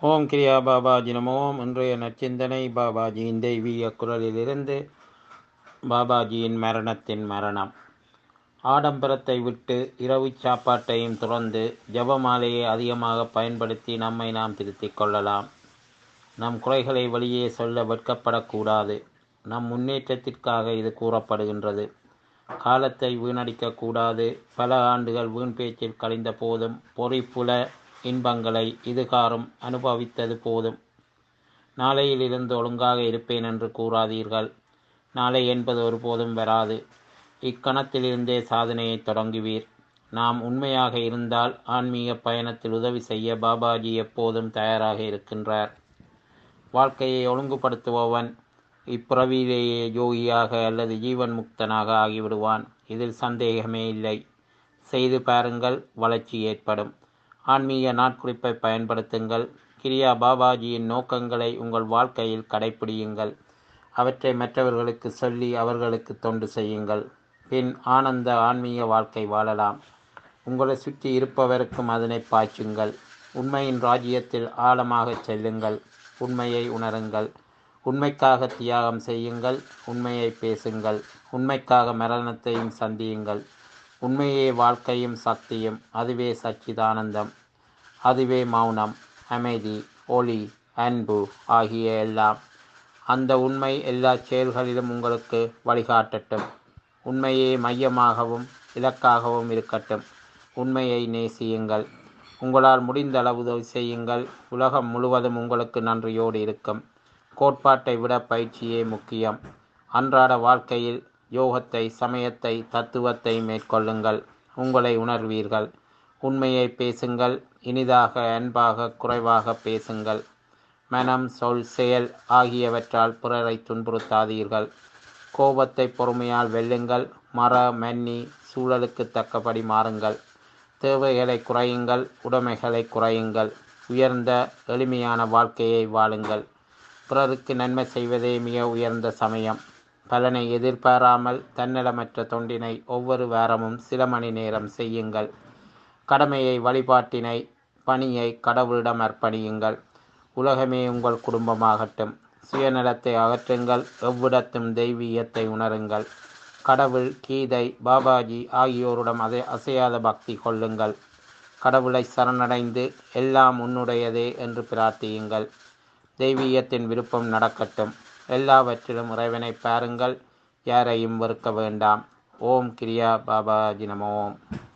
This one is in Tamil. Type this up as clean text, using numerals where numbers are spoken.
ஓம் கிரியா பாபாஜி நமோம். இன்றைய நச்சிந்தனை பாபாஜியின் தெய்வீக குரலிலிருந்து. பாபாஜியின் மரணத்தின் மரணம். ஆடம்பரத்தை விட்டு இரவு சாப்பாட்டையும் துறந்து ஜபமாலையை அதிகமாக பயன்படுத்தி நம்மை நாம் திருத்திக் கொள்ளலாம். நம் குறைகளை வெளியே சொல்ல வெட்கப்படக்கூடாது. நம் முன்னேற்றத்திற்காக இது கூறப்படுகின்றது. காலத்தை வீணடிக்கக்கூடாது. பல ஆண்டுகள் வீண் பேச்சில் கழிந்த போதும் பொறிப்புல இன்பங்களை இதுகாரும் அனுபவித்தது போதும். நாளையிலிருந்து ஒழுங்காக இருப்பேன் என்று கூறாதீர்கள். நாளை என்பது ஒருபோதும் வராது. இக்கணத்திலிருந்தே சாதனையை தொடங்குவீர். நாம் உண்மையாக இருந்தால் ஆன்மீக பயணத்தில் உதவி செய்ய பாபாஜி எப்போதும் தயாராக இருக்கின்றார். வாழ்க்கையை ஒழுங்குபடுத்துபவன் இப்பிறவியிலேயே யோகியாக அல்லது ஜீவன் முக்தனாக ஆகிவிடுவான். இதில் சந்தேகமே இல்லை. செய்து பாருங்கள், வளர்ச்சி ஏற்படும். ஆன்மீக நாட்குறிப்பை பயன்படுத்துங்கள். கிரியா பாபாஜியின் நோக்கங்களை உங்கள் வாழ்க்கையில் கடைப்பிடியுங்கள். அவற்றை மற்றவர்களுக்கு சொல்லி அவர்களுக்கு தொண்டு செய்யுங்கள். பின் ஆனந்த ஆன்மீக வாழ்க்கை வாழலாம். உங்களை சுற்றி இருப்பவருக்கும் அதனை பாய்ச்சுங்கள். உண்மையின் ராஜ்யத்தில் ஆழமாக செல்லுங்கள். உண்மையை உணருங்கள். உண்மைக்காக தியாகம் செய்யுங்கள். உண்மையை பேசுங்கள். உண்மைக்காக மரணத்தையும் சந்தியுங்கள். உண்மையே வாழ்க்கையும் சக்தியும். அதுவே சச்சிதானந்தம். அதுவே மௌனம், அமைதி, ஒளி, அன்பு ஆகிய எல்லாம். அந்த உண்மை எல்லா செயல்களிலும் உங்களுக்கு வழிகாட்டட்டும். உண்மையே மையமாகவும் இலக்காகவும் இருக்கட்டும். உண்மையை நேசியுங்கள். உங்களால் முடிந்த அளவு உதவி செய்யுங்கள். உலகம் முழுவதும் உங்களுக்கு நன்றியோடு இருக்கும். கோட்பாட்டை விட பயிற்சியே முக்கியம். அன்றாட வாழ்க்கையில் யோகத்தை, சமயத்தை, தத்துவத்தை மேற்கொள்ளுங்கள். உங்களை உணர்வீர்கள். உண்மையை பேசுங்கள். இனிதாக, அன்பாக, குறைவாக பேசுங்கள். மனம், சொல், செயல் ஆகியவற்றால் பிறரை துன்புறுத்தாதீர்கள். கோபத்தை பொறுமையால் வெல்லுங்கள். மன்னி சூழலுக்கு தக்கபடி மாறுங்கள். தேவைகளை குறையுங்கள். உடைமைகளை குறையுங்கள். உயர்ந்த எளிமையான வாழ்க்கையை வாழுங்கள். பிறருக்கு நன்மை செய்வதே மிக உயர்ந்த சமயம். பலனை எதிர்பாராமல் தன்னலமற்ற தொண்டினை ஒவ்வொரு வாரமும் சில மணி நேரம் செய்யுங்கள். கடமையை, வழிபாட்டினை, பணியை கடவுளிடம் அர்ப்பணியுங்கள். உலகமே உங்கள் குடும்பமாகட்டும். சுயநலத்தை அகற்றுங்கள். எவ்விடத்தும் தெய்வீகத்தை உணருங்கள். கடவுள், கீதை, பாபாஜி ஆகியோரிடம் அசையாத பக்தி கொள்ளுங்கள். கடவுளை சரணடைந்து எல்லாம் உன்னுடையதே என்று பிரார்த்தியுங்கள். தெய்வீகத்தின் விருப்பம் நடக்கட்டும். எல்லாவற்றிலும் இறைவனை பாருங்கள். யாரையும் வெறுக்க வேண்டாம். ஓம் கிரியா பாபாஜி நமோம்.